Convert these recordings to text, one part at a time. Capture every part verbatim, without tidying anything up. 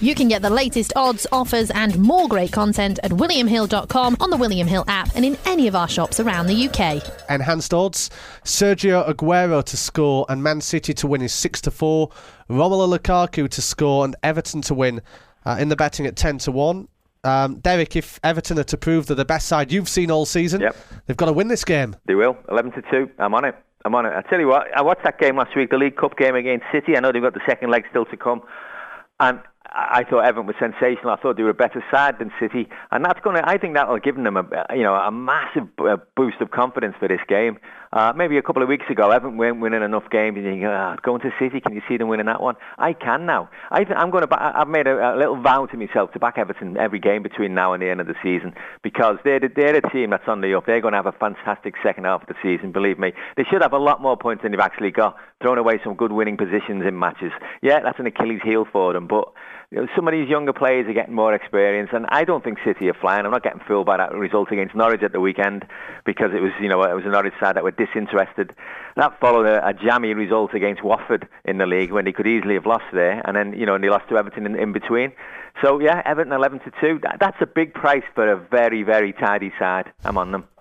You can get the latest odds, offers and more great content at william hill dot com, on the William Hill app and in any of our shops around the U K. Enhanced odds: Sergio Aguero to score and Man City to win is six to four. Romelu Lukaku to score and Everton to win uh, in the betting at ten to one. Um, Derek, if Everton are to prove they're the best side you've seen all season, yep. they've got to win this game. They will. eleven to two. I'm on it. I'm on it. I tell you what, I watched that game last week, the League Cup game against City. I know they've got the second leg still to come. And I thought Everton was sensational. I thought they were a better side than City, and that's going to. I think that will give them a, you know, a massive boost of confidence for this game. Uh, maybe a couple of weeks ago, Everton weren't winning enough games, and you go, oh, going to City, can you see them winning that one? I can now. I th- I'm going to. I've made a, a little vow to myself to back Everton every game between now and the end of the season, because they're the, they're a team that's on the up. They're going to have a fantastic second half of the season. Believe me, they should have a lot more points than they've actually got. Thrown away some good winning positions in matches. Yeah, that's an Achilles heel for them, but you know, some of these younger players are getting more experience, and I don't think City are flying. I'm not getting fooled by that result against Norwich at the weekend, because it was, you know, it was a Norwich side that were disinterested. That followed a, a jammy result against Watford in the league when they could easily have lost there, and then, you know, and they lost to Everton in, in between. So yeah, Everton eleven to two. That, that's a big price for a very, very tidy side. I'm on them.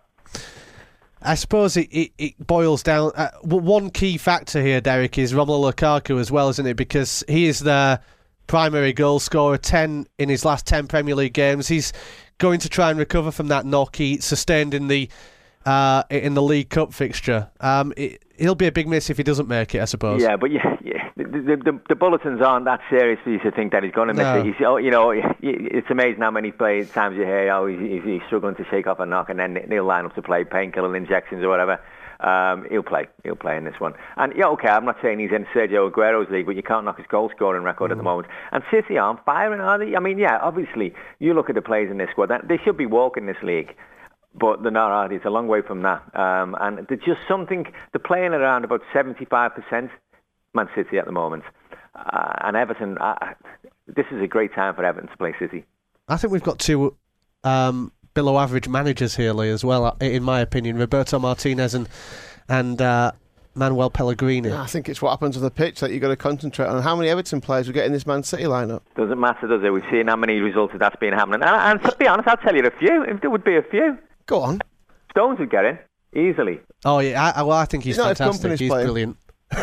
I suppose it, it, it boils down. Uh, one key factor here, Derek, is Romelu Lukaku as well, isn't it? Because he is the primary goal scorer, ten in his last ten Premier League games. He's going to try and recover from that knock he sustained in the uh, in the League Cup fixture. Um, it, he'll be a big miss if he doesn't make it, I suppose. Yeah, but yeah, yeah. The, the, the, the bulletins aren't that serious for you to think that he's going to miss No. it. He's, oh, you know, it's amazing how many play, times you hear, oh, he's, he's struggling to shake off a knock, and then they'll line up to play painkiller injections or whatever. Um, he'll play. He'll play in this one. And yeah, okay, I'm not saying he's in Sergio Aguero's league, but you can't knock his goal scoring record mm. at the moment. And City aren't firing, are they? I mean, yeah, obviously, you look at the players in this squad, they should be walking this league. But they're not, are they? It's a long way from that. Um, and there's just something, they're playing around about seventy-five percent, Man City at the moment. Uh, and Everton, uh, this is a great time for Everton to play City. I think we've got two um, below average managers here, Lee, as well, in my opinion. Roberto Martinez and and uh, Manuel Pellegrini. I think it's what happens on the pitch that you've got to concentrate on. How many Everton players will get in this Man City lineup? Doesn't matter, does it? We've seen how many results that's been happening. And, and to be honest, I'll tell you a few. If there would be a few. Go on. Stones would get in easily. Oh, yeah. I, well, I think he's He's not fantastic. He's playing. brilliant.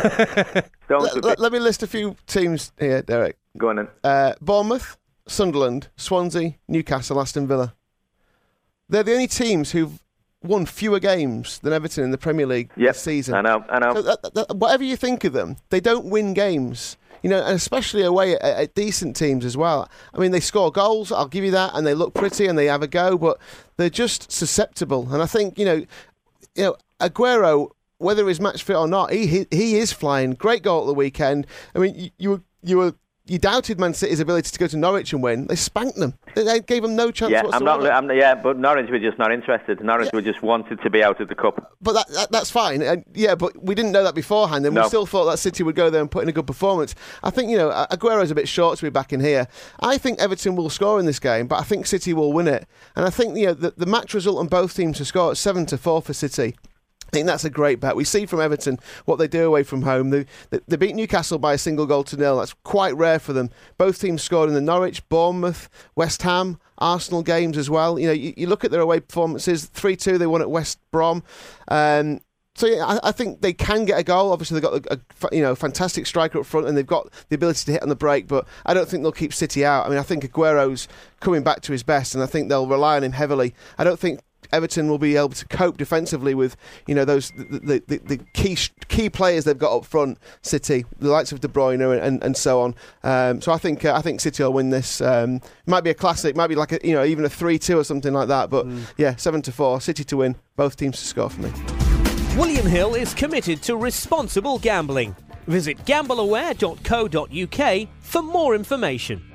Stones Let, let, let me list a few teams here, Derek. Go on then. Uh, Bournemouth, Sunderland, Swansea, Newcastle, Aston Villa. They're the only teams who've won fewer games than Everton in the Premier League yep, this season. I know, I know. So that, that, whatever you think of them, they don't win games. You know, and especially away at, at decent teams as well. I mean, they score goals, I'll give you that, and they look pretty and they have a go, but they're just susceptible. And I think, you know, you know, Aguero, whether he's match fit or not, he he, he is flying. Great goal at the weekend. I mean, you, you were you were you doubted Man City's ability to go to Norwich and win. They spanked them. They, they gave them no chance yeah, whatsoever. I'm not. I'm, yeah, but Norwich were just not interested. Norwich Yeah. were just wanted to be out of the cup. But that, that that's fine. Uh, yeah, but we didn't know that beforehand, and No. we still thought that City would go there and put in a good performance. I think, you know, Aguero's a bit short to be back in here. I think Everton will score in this game, but I think City will win it. And I think, you know, the, the match result on both teams to score at seven to four for City. I think that's a great bet. We see from Everton what they do away from home. They, they, they beat Newcastle by a single goal to nil. That's quite rare for them. Both teams scored in the Norwich, Bournemouth, West Ham, Arsenal games as well. You know, you, you look at their away performances. three two, they won at West Brom. Um, so yeah, I, I think they can get a goal. Obviously, they've got a, a you know fantastic striker up front, and they've got the ability to hit on the break. But I don't think they'll keep City out. I mean, I think Aguero's coming back to his best, and I think they'll rely on him heavily. I don't think Everton will be able to cope defensively with, you know, those the, the, the key key players they've got up front. City, the likes of De Bruyne and, and, and so on. Um, so I think uh, I think City will win this. Um, might be a classic, might be like a, you know even a three two or something like that. But mm. yeah, seven to four, City to win. Both teams to score for me. William Hill is committed to responsible gambling. Visit gamble aware dot co dot uk for more information.